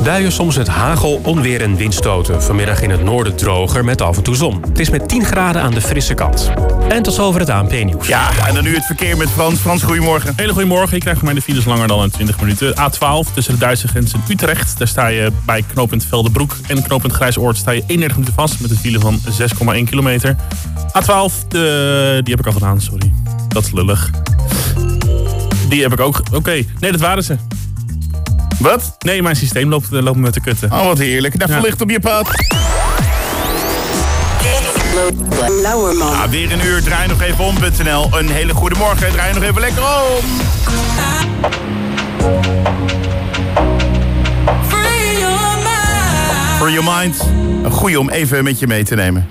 Buien soms met hagel, onweer en windstoten. Vanmiddag in het noorden droger met af en toe zon. Het is met 10 graden aan de frisse kant. En tot zover het ANP-nieuws. Ja, en dan nu het verkeer met Frans. Frans, goedemorgen. Hele goedemorgen. Ik krijg voor mij de files langer dan 20 minuten. A12 tussen de Duitse grens en Utrecht. Daar sta je bij knooppunt Veldenbroek en knooppunt Grijsoord sta je 31 minuten vast met een file van 6,1 kilometer. A12, die heb ik al gedaan, sorry. Dat is lullig. Die heb ik ook. Oké. Nee, dat waren ze. Wat? Nee, mijn systeem loopt met de kutten. Oh, wat heerlijk. Daar verlicht op je pad. Ja, weer een uur. Draai nog even om.nl. Een hele goede morgen. Draai nog even lekker om. For your mind. Een goeie om even met je mee te nemen.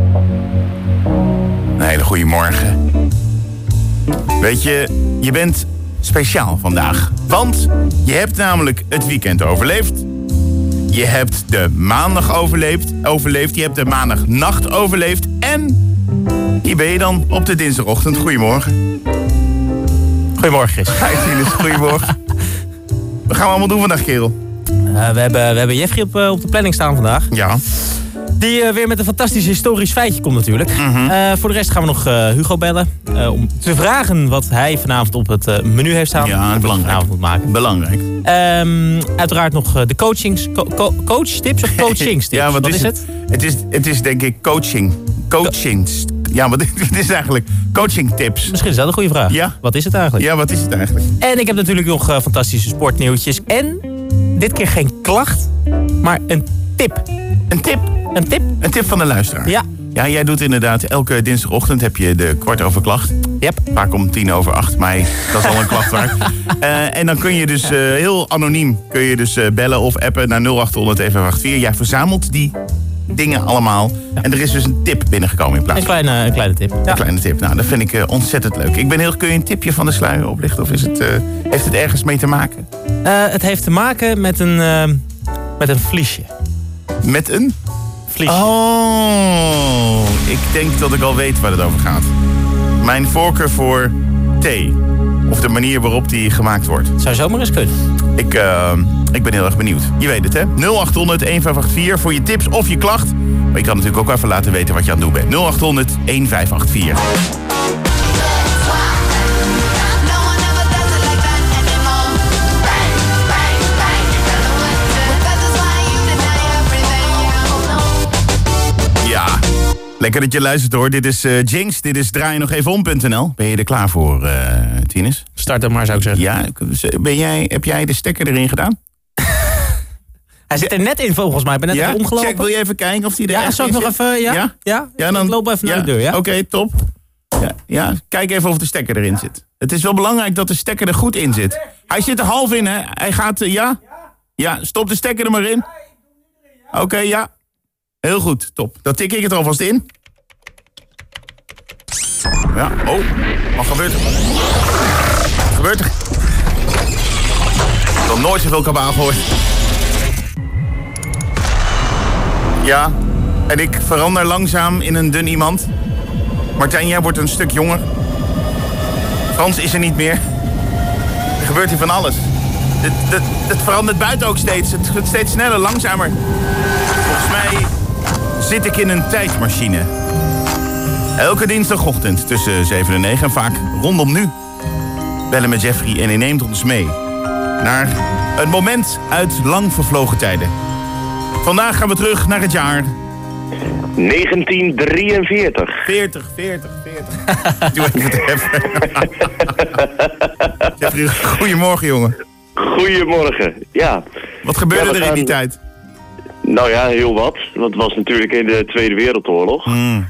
Een hele goede morgen. Weet je, je bent speciaal vandaag. Want je hebt namelijk het weekend overleefd. Je hebt de maandag overleefd. Je hebt de maandagnacht overleefd. En hier ben je dan op de dinsdagochtend. Goedemorgen. Goedemorgen, Chris. Hi, Tinus. Goedemorgen. Wat gaan we allemaal doen vandaag, kerel? We hebben Jeffrey op de planning staan vandaag. Ja. Die weer met een fantastisch historisch feitje komt natuurlijk. Voor de rest gaan we nog Hugo bellen. Om te vragen wat hij vanavond op het menu heeft staan. Ja, belangrijk. Vanavond moet maken. Belangrijk. Uiteraard nog de coachtips of coachingstips. Ja, wat is het? Het is denk ik coaching. Coachings. Ja, wat is het eigenlijk? Coaching tips. Misschien is dat een goede vraag. Ja. Wat is het eigenlijk? Ja, wat is het eigenlijk? En ik heb natuurlijk nog fantastische sportnieuwtjes. En dit keer geen klacht, maar een tip. Een tip? Een tip? Een tip van de luisteraar. Ja. Ja, jij doet inderdaad elke dinsdagochtend heb je de kwart over klacht. Yep. Vaak om 7:50, maar dat is al een klacht waard. En dan kun je dus heel anoniem bellen of appen naar 0800 184. Jij verzamelt die dingen allemaal. Ja. En er is dus een tip binnengekomen in plaats van... Een kleine tip. Ja. Een kleine tip. Nou, dat vind ik ontzettend leuk. Kun je een tipje van de sluier oplichten? Of heeft het ergens mee te maken? Het heeft te maken met een vliesje. Met een? Vliesje. Oh, ik denk dat ik al weet waar het over gaat. Mijn voorkeur voor thee. Of de manier waarop die gemaakt wordt. Zou zomaar eens kunnen. Ik ben heel erg benieuwd. Je weet het, hè? 0800 1584 voor je tips of je klacht. Maar je kan natuurlijk ook even laten weten wat je aan het doen bent. 0800 1584. Lekker dat je luistert hoor. Dit is Jinx. Dit is draai nog even om.nl. Ben je er klaar voor, Tinus? Start hem maar, zou ik zeggen. Ja, heb jij de stekker erin gedaan? Hij zit er net in volgens mij. Ik ben net even omgelopen. Check, wil je even kijken of die er echt zal ik nog zit? even... Ja, dan loop even naar de deur, ja? Oké, top. Ja, kijk even of de stekker erin zit. Het is wel belangrijk dat de stekker er goed in zit. Hij zit er half in, hè? Hij gaat, ja? Ja, stop de stekker er maar in. Oké, ja. Heel goed, top. Dan tik ik het alvast in. Ja, oh. Wat gebeurt er? Wat gebeurt er? Ik heb nog nooit zoveel kabaal gehoord. Ja, en ik verander langzaam in een dun iemand. Martijn, jij wordt een stuk jonger. Frans is er niet meer. Er gebeurt hier van alles. Het verandert buiten ook steeds. Het gaat steeds sneller, langzamer. Volgens mij zit ik in een tijdmachine. Elke dinsdagochtend tussen 7 en 9 en vaak rondom nu. Bellen met Jeffrey en hij neemt ons mee naar een moment uit lang vervlogen tijden. Vandaag gaan we terug naar het jaar 1943. 40. Doe even. Jeffrey, goedemorgen, jongen. Goedemorgen, ja. Wat gebeurde er in die tijd? Nou ja, heel wat. Want het was natuurlijk in de Tweede Wereldoorlog.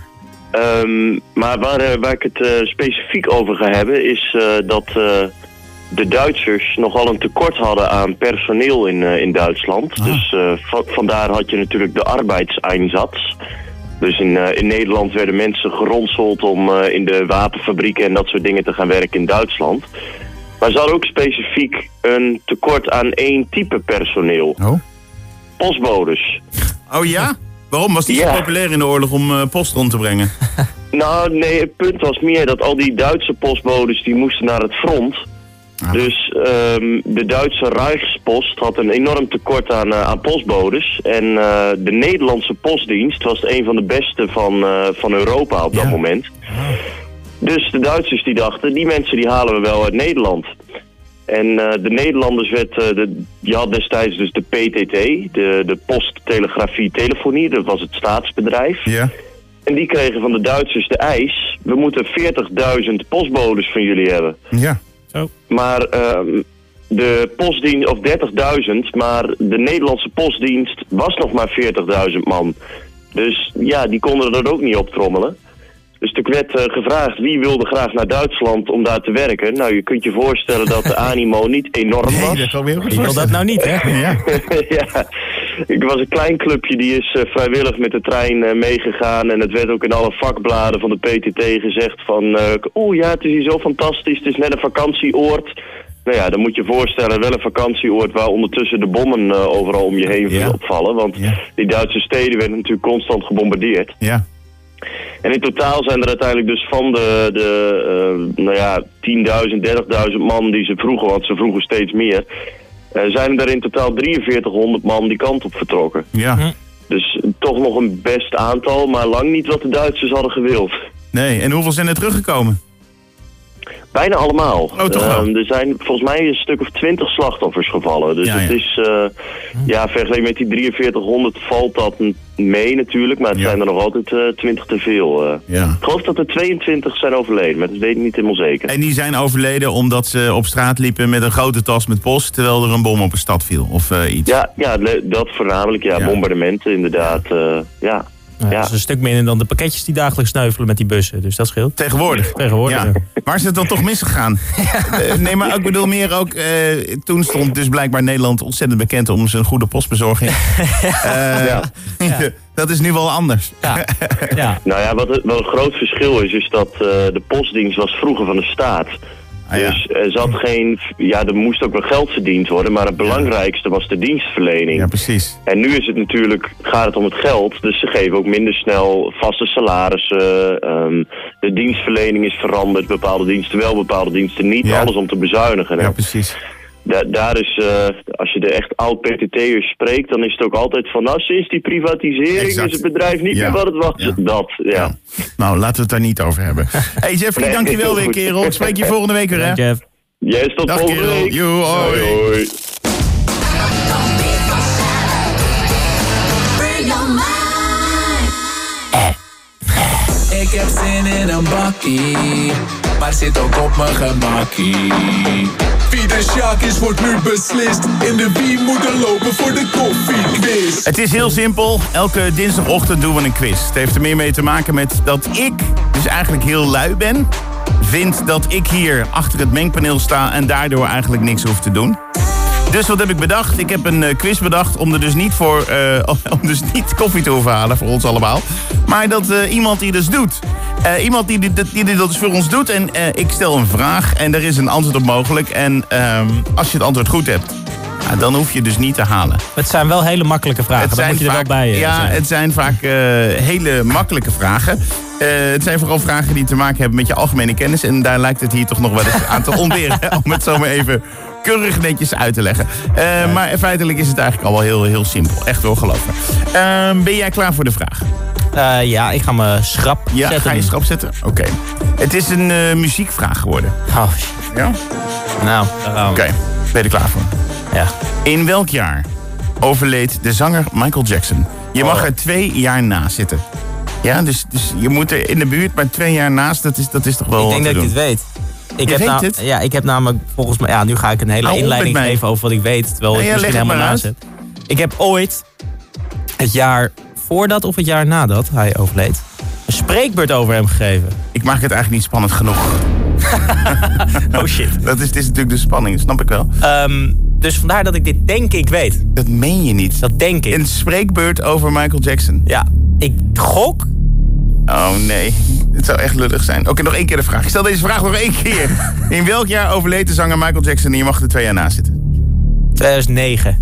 Maar waar ik het specifiek over ga hebben is dat de Duitsers nogal een tekort hadden aan personeel in Duitsland. Dus vandaar had je natuurlijk de arbeidseinsatz. Dus in Nederland werden mensen geronseld om in de wapenfabrieken en dat soort dingen te gaan werken in Duitsland. Maar ze hadden ook specifiek een tekort aan één type personeel. Oh? Postbodes. Oh ja? Waarom? Was die zo populair in de oorlog om post rond te brengen? Nou, nee, het punt was meer dat al die Duitse postbodes die moesten naar het front. Ah. Dus de Duitse Rijkspost had een enorm tekort aan postbodes. En de Nederlandse postdienst was een van de beste van Europa op dat moment. Dus de Duitsers die dachten, die mensen die halen we wel uit Nederland. En de Nederlanders je had destijds dus de PTT, de Posttelegrafie Telefonie, dat was het staatsbedrijf. Ja. En die kregen van de Duitsers de eis, we moeten 40.000 postbodes van jullie hebben. Ja. Zo. Maar de postdienst, of 30.000, maar de Nederlandse postdienst was nog maar 40.000 man. Dus ja, die konden er ook niet op trommelen. Dus er werd gevraagd wie wilde graag naar Duitsland om daar te werken. Nou, je kunt je voorstellen dat de animo niet enorm was. Wie wil dat nou niet, hè? Ja. Ja, ik was een klein clubje die is vrijwillig met de trein meegegaan. En het werd ook in alle vakbladen van de PTT gezegd van... ja, het is hier zo fantastisch, het is net een vakantieoord. Nou ja, dan moet je voorstellen, wel een vakantieoord waar ondertussen de bommen overal om je heen opvallen. Want die Duitse steden werden natuurlijk constant gebombardeerd. Ja. En in totaal zijn er uiteindelijk dus van de 10.000, 30.000 man die ze vroegen, want ze vroegen steeds meer, zijn er in totaal 4300 man die kant op vertrokken. Ja. Dus toch nog een best aantal, maar lang niet wat de Duitsers hadden gewild. Nee, en hoeveel zijn er teruggekomen? Bijna allemaal. Oh, toch wel? Er zijn volgens mij een stuk of 20 slachtoffers gevallen. Dus het is, vergeleken met die 4300 valt dat mee natuurlijk. Maar het zijn er nog altijd 20 te veel. Ik geloof dat er 22 zijn overleden, maar dat weet ik niet helemaal zeker. En die zijn overleden omdat ze op straat liepen met een grote tas met post, terwijl er een bom op een stad viel of iets? Ja, dat voornamelijk. Bombardementen inderdaad. Dat is een stuk minder dan de pakketjes die dagelijks sneuvelen met die bussen. Dus dat scheelt. Tegenwoordig. Ja. Waar is het dan toch misgegaan? Nee, maar ik bedoel meer ook... toen stond dus blijkbaar Nederland ontzettend bekend om zijn goede postbezorging. Dat is nu wel anders. Ja. Nou ja, wat een groot verschil is dat de postdienst was vroeger van de staat. Dus er zat geen... Ja, er moest ook wel geld verdiend worden, maar het belangrijkste was de dienstverlening. Ja, precies. En nu is het natuurlijk, gaat het om het geld, dus ze geven ook minder snel vaste salarissen. De dienstverlening is veranderd, bepaalde diensten wel, bepaalde diensten niet. Ja. Alles om te bezuinigen. Hè? Ja, precies. Daar is, als je de echt oud-PTT'ers spreekt, dan is het ook altijd van, nou, sinds die privatisering is het bedrijf niet meer wat het was. Ja. Nou, laten we het daar niet over hebben. Hey Jeffrey, dankjewel weer, kerel. Ik spreek je volgende week weer, hè? Jeff. Yes, tot volgende week. Yo, hoi. Hoi. Ik heb zin in een bakkie, maar zit ook op mijn gemakkie. Wie de Sjaak is, wordt nu beslist. In de wie moet er lopen voor de koffiequiz. Het is heel simpel. Elke dinsdagochtend doen we een quiz. Het heeft er meer mee te maken met dat ik dus eigenlijk heel lui ben. Vind dat ik hier achter het mengpaneel sta en daardoor eigenlijk niks hoef te doen. Dus wat heb ik bedacht? Ik heb een quiz bedacht om er dus niet om dus niet koffie te hoeven halen voor ons allemaal. Maar dat iemand die dus doet. Iemand die dat dus voor ons doet. En ik stel een vraag en er is een antwoord op mogelijk. En als je het antwoord goed hebt, dan hoef je dus niet te halen. Het zijn wel hele makkelijke vragen, daar moet je er wel bij zijn. Het zijn vaak hele makkelijke vragen. Het zijn vooral vragen die te maken hebben met je algemene kennis. En daar lijkt het hier toch nog wel eens aan te ontberen. Om het zo maar even keurig netjes uit te leggen. Maar feitelijk is het eigenlijk al wel heel, heel simpel. Echt hoor, geloof me. Ben jij klaar voor de vraag? Ja, ik ga mijn schrap zetten. Ja, ga je schrap zetten? Oké. Het is een muziekvraag geworden. Oh, shit. Ja? Nou, Oké, ben je er klaar voor? Ja. In welk jaar overleed de zanger Michael Jackson? Je mag er 2 jaar naast zitten. Ja, dus je moet er in de buurt, maar 2 jaar naast, dat is toch wel wat te doen. Ik denk dat ik dit weet. Ik heb namelijk volgens mij... Ja, nu ga ik een hele inleiding geven over wat ik weet. Terwijl ik misschien helemaal naast zit. Ik heb ooit het jaar voordat of het jaar nadat hij overleed een spreekbeurt over hem gegeven. Ik maak het eigenlijk niet spannend genoeg. Oh shit. Het is natuurlijk de spanning, dat snap ik wel. Dus vandaar dat ik dit denk ik weet. Dat meen je niet. Dat denk ik. Een spreekbeurt over Michael Jackson. Ja, ik gok. Oh nee, het zou echt lullig zijn. Oké, nog 1 keer de vraag. Ik stel deze vraag nog 1 keer. In welk jaar overleed de zanger Michael Jackson en je mag er 2 jaar naast zitten? 2009.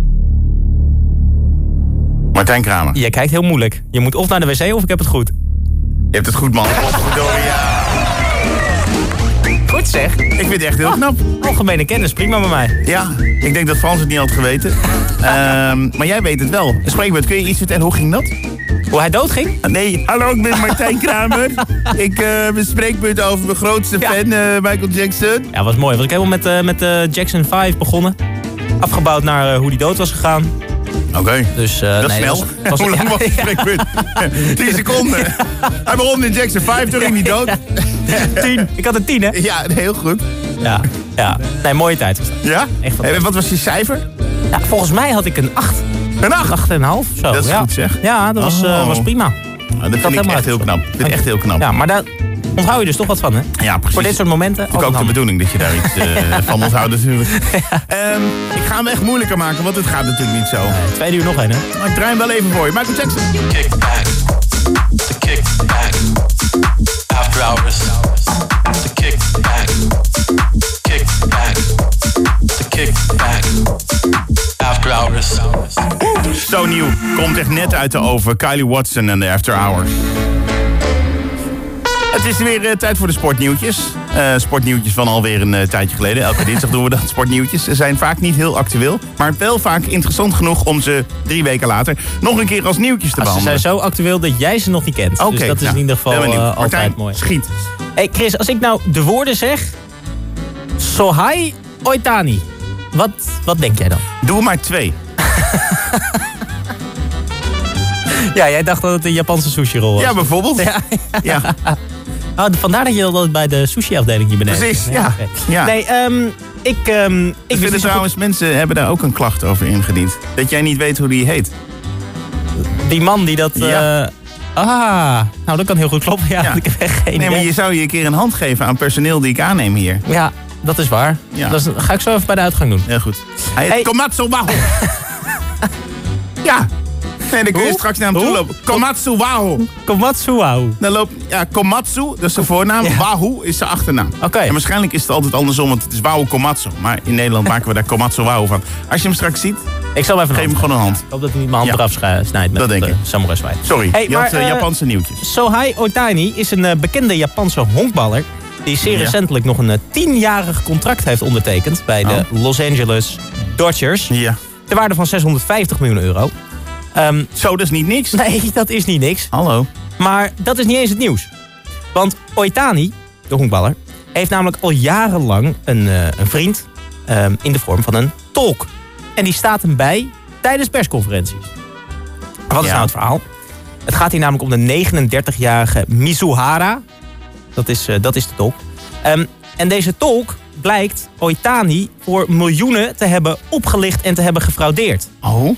Martijn Kramer. Jij kijkt heel moeilijk. Je moet of naar de wc of ik heb het goed. Je hebt het goed, man. Godverdorie, ja. Goed Goed zeg. Ik vind het echt heel knap. Algemene kennis, prima bij mij. Ja, ik denk dat Frans het niet had geweten. Maar jij weet het wel. Een spreekbeurt, kun je iets vertellen? Hoe ging dat? Hoe hij doodging? Nee, hallo, ik ben Martijn Kramer. Ik ben spreekbeurt over mijn grootste fan, Michael Jackson. Ja, was mooi. Want ik helemaal met Jackson 5 begonnen. Afgebouwd naar hoe hij dood was gegaan. Oké. Dus, dat is snel. Hoe lang was het spreekbeurt? 10 seconden. Hij begon in Jackson 5, toen ging hij dood. 10. Ik had een 10, hè? Ja, heel goed. Ja. Nee, mooie tijd was dat. Ja? Echt en wat was je cijfer? Ja, volgens mij had ik een 8. Een 8? 8,5 of zo. Dat is goed, zeg. Ja, dat was prima. Nou, dat vind ik echt heel knap. Dat vind ik echt heel knap. Ja, maar daar onthoud je dus toch wat van, hè? Ja, precies. Voor dit soort momenten. Dat is ook de bedoeling dat je daar iets van onthoudt natuurlijk. Ik ga hem echt moeilijker maken, want het gaat natuurlijk niet zo. 2 uur nog één, hè? Maar ik draai hem wel even voor je. Michael Jackson. Kick back. The kick back. After hours. The kick back. Kick back. The kick back. After hours. Zo nieuw. Komt echt net uit de oven. Kylie Watson en de After Hours. Het is weer tijd voor de sportnieuwtjes. Sportnieuwtjes van alweer een tijdje geleden. Elke dinsdag doen we dat, sportnieuwtjes. Ze zijn vaak niet heel actueel, maar wel vaak interessant genoeg om ze 3 weken later nog een keer als nieuwtjes te behandelen. Ze zijn zo actueel dat jij ze nog niet kent. Okay, dus dat is in ieder geval altijd Martijn, mooi. Schiet. Hey Chris, als ik nou de woorden zeg... Sohai Ohtani. Wat denk jij dan? Doe maar 2. Ja, jij dacht dat het een Japanse sushi-rol was. Ja, bijvoorbeeld. Ja. Oh, vandaar dat je altijd bij de sushi-afdeling hier beneden. Precies, ja. Ja. Nee, ik vind het trouwens, mensen hebben daar ook een klacht over ingediend. Dat jij niet weet hoe die heet. Die man die dat... Ja. Nou dat kan heel goed kloppen. Ja. Ik heb echt geen idee. Maar je zou je een keer een hand geven aan personeel die ik aanneem hier. Ja, dat is waar. Ja. Dat ga ik zo even bij de uitgang doen. Heel goed. Hij heet Komatsuwaho. Ja. Nee, dan kun je straks naar hem toe lopen. Komatsuwaho. Komatsuwaho. Dan loopt, Komatsu, dat is zijn voornaam. Ja. Wahoo is zijn achternaam. Oké. En waarschijnlijk is het altijd andersom, want het is Wahoo Komatsu. Maar in Nederland maken we daar Komatsuwaho van. Als je hem straks ziet, ik zal even geef hem gewoon een hand. Ik hoop dat hij niet mijn hand eraf snijdt met de samurai zwaard. Sorry, je had Japanse nieuwtjes. Sohai Ohtani is een bekende Japanse honkballer die zeer recentelijk nog een 10-jarig contract heeft ondertekend bij de Los Angeles Dodgers. Ja. Ter waarde van €650 miljoen. Zo, dat is niet niks. Nee, dat is niet niks. Hallo. Maar dat is niet eens het nieuws. Want Ohtani, de honkballer, heeft namelijk al jarenlang een vriend in de vorm van een tolk. En die staat hem bij tijdens persconferenties. Wat is nou het verhaal? Het gaat hier namelijk om de 39-jarige Mizuhara. Dat is de tolk. En deze tolk blijkt Ohtani voor miljoenen te hebben opgelicht en te hebben gefraudeerd. Oh?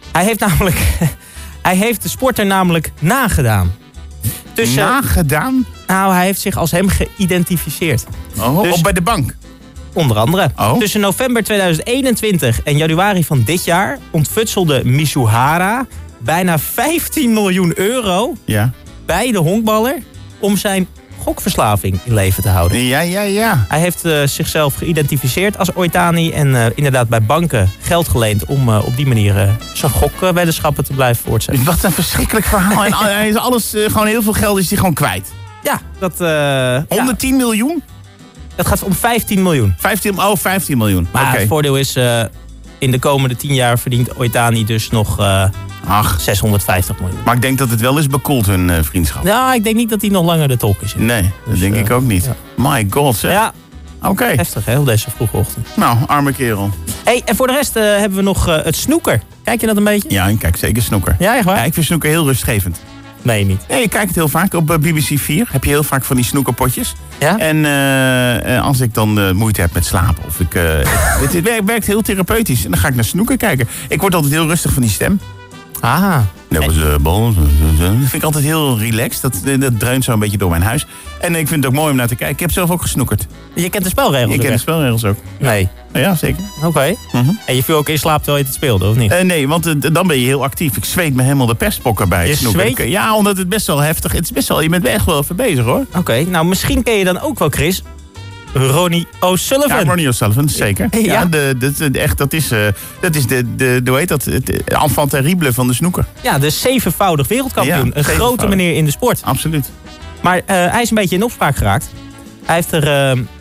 Hij heeft de sporter namelijk nagedaan. Nagedaan? Nou, hij heeft zich als hem geïdentificeerd. Oh, dus, bij de bank? Onder andere. Oh. Tussen november 2021 en januari van dit jaar ontfutselde Mizuhara bijna €15 miljoen bij de honkballer om zijn gokverslaving in leven te houden. Ja. Hij heeft zichzelf geïdentificeerd als Ohtani en inderdaad bij banken geld geleend om op die manier zijn gokweddenschappen te blijven voortzetten. Wat een verschrikkelijk verhaal. En hij is alles, gewoon heel veel geld is hij gewoon kwijt. Ja, dat... 110 miljoen? Het gaat om 15 miljoen. 15 miljoen. Maar het voordeel is, in de komende 10 jaar verdient Ohtani dus nog 650 miljoen. Maar ik denk dat het wel is bekoeld, hun vriendschap. Ja, ik denk niet dat hij nog langer de tolk is. Nee, dat denk ik ook niet. Ja. My god, zeg. Ja. Oké. Heftig, hè, op deze vroege ochtend. Nou, arme kerel. Hey, en voor de rest hebben we nog het snoeker. Kijk je dat een beetje? Ja, ik kijk zeker snoeker. Ja, echt waar? Ja, ik vind snoeker heel rustgevend. Nee, niet. Ja, je kijkt het heel vaak. Op BBC 4 heb je heel vaak van die snoekerpotjes. Ja? En als ik dan moeite heb met slapen. Of het werkt heel therapeutisch. En dan ga ik naar snoeker kijken. Ik word altijd heel rustig van die stem. Ah. Dat was bal. Dat vind ik altijd heel relaxed. Dat dreunt zo een beetje door mijn huis. En ik vind het ook mooi om naar te kijken. Ik heb zelf ook gesnoekerd. Je kent de spelregels? Ik ken de spelregels ook. Nee. Ja, zeker. Oké. En je viel ook in slaap terwijl je het speelde, of niet? Nee, want dan ben je heel actief. Ik zweet me helemaal de pestpokken bij het snoekeren. Zweet? Ja, omdat het best wel heftig is. Je bent echt wel even bezig, hoor. Oké, nou misschien ken je dan ook wel, Chris, Ronnie O'Sullivan. Ja, Ronnie O'Sullivan, zeker. Ja, dat is de hoe heet dat? Het enfant terrible van de snoeker. Ja, de 7-voudig wereldkampioen. Een grote meneer in de sport. Absoluut. Maar hij is een beetje in opspraak geraakt. Hij heeft er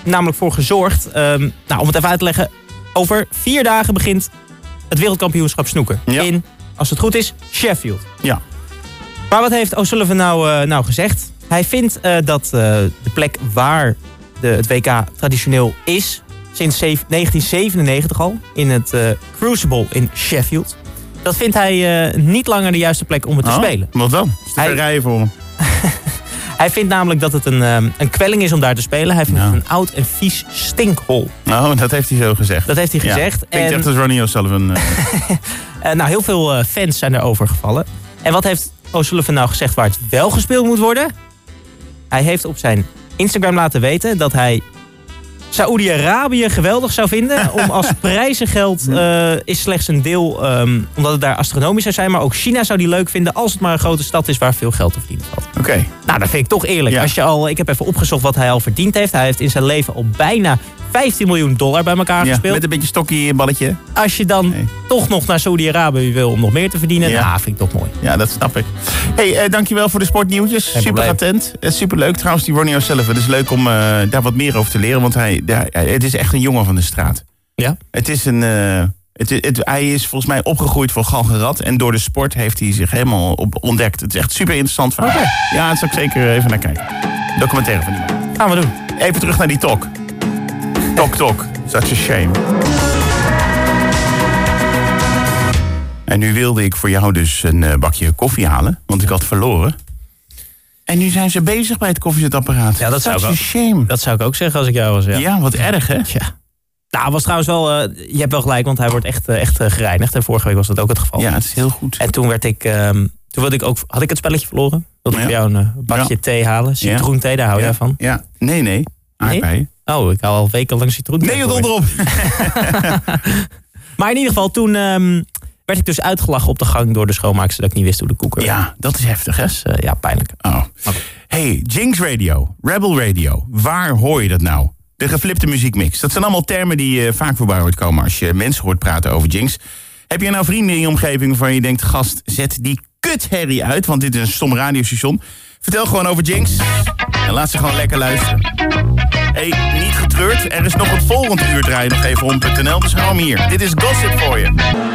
namelijk voor gezorgd. Om het even uit te leggen. Over 4 dagen begint het wereldkampioenschap snooker. Ja. In, als het goed is, Sheffield. Ja. Maar wat heeft O'Sullivan nou gezegd? Hij vindt dat de plek waar het WK traditioneel is... sinds 1997 al, in het Crucible in Sheffield... dat vindt hij niet langer de juiste plek om het te spelen. Wat dan? Is het rijden voor hem? Hij vindt namelijk dat het een kwelling is om daar te spelen. Hij vindt het een oud en vies stinkhol. Oh, dat heeft hij zo gezegd. Dat heeft hij gezegd. Ik dacht dat Ronnie O'Sullivan... heel veel fans zijn erover gevallen. En wat heeft O'Sullivan nou gezegd waar het wel gespeeld moet worden? Hij heeft op zijn Instagram laten weten dat hij Saoedi-Arabië geweldig zou vinden. Om als prijzengeld is slechts een deel, omdat het daar astronomisch zou zijn. Maar ook China zou die leuk vinden als het maar een grote stad is waar veel geld te verdienen valt. Oké. Nou, dat vind ik toch eerlijk. Ja. Ik heb even opgezocht wat hij al verdiend heeft. Hij heeft in zijn leven al bijna $15 miljoen bij elkaar gespeeld. Met een beetje stokje in balletje. Als je dan toch nog naar Saoedi-Arabië wil om nog meer te verdienen, vind ik toch mooi. Ja, dat snap ik. Hey, dankjewel voor de sportnieuwtjes. Super attent. Super leuk trouwens, die Ronnie O'Sullivan. Het is leuk om daar wat meer over te leren, want het is echt een jongen van de straat. Ja? Het is hij is volgens mij opgegroeid voor Galgenrad en door de sport heeft hij zich helemaal ontdekt. Het is echt super interessant verhaal. Okay. Ja, daar zal ik zeker even naar kijken. Documentaire van iemand. Gaan we doen. Even terug naar die talk. Talk. Such a shame. En nu wilde ik voor jou dus een bakje koffie halen, want ik had verloren. En nu zijn ze bezig bij het koffiezetapparaat. Ja, dat zou ik ook zeggen als ik jou was. Ja, wat erg, hè? Ja. Nou, was trouwens wel... je hebt wel gelijk, want hij wordt echt gereinigd. En vorige week was dat ook het geval. Ja, het is heel goed. En toen had ik het spelletje verloren. Dat ik voor jou een bakje thee halen. Citroenthee, daar hou jij van. Ja, nee. Aardbeien. Oh, ik hou al wekenlang citroenthee. Nee, het onderop. Maar in ieder geval, toen werd ik dus uitgelachen op de gang door de schoonmaakster dat ik niet wist hoe de koeker. Ja, dat is heftig, hè? Dus, pijnlijk. Oh. Okay. Hey, Jinx Radio, Rebel Radio. Waar hoor je dat nou? De geflipte muziekmix. Dat zijn allemaal termen die vaak voorbij hoort komen als je mensen hoort praten over Jinx. Heb je nou vrienden in je omgeving waarvan je denkt, gast, zet die kutherrie uit, want dit is een stom radiostation. Vertel gewoon over Jinx en laat ze gewoon lekker luisteren. Hey, niet getreurd, er is nog het volgende uur draaien nog even om.nl, dus hou hem hier. Dit is Gossip voor je.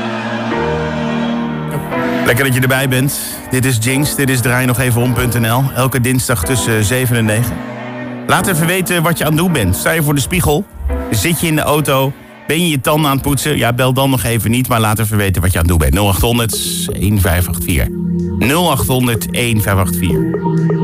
Lekker dat je erbij bent. Dit is Jinx, dit is Draai nog even om.nl. Elke dinsdag tussen 7 en 9. Laat even weten wat je aan het doen bent. Sta je voor de spiegel? Zit je in de auto? Ben je je tanden aan het poetsen? Ja, bel dan nog even niet, maar laat even weten wat je aan het doen bent. 0800 1584. 0800 1584.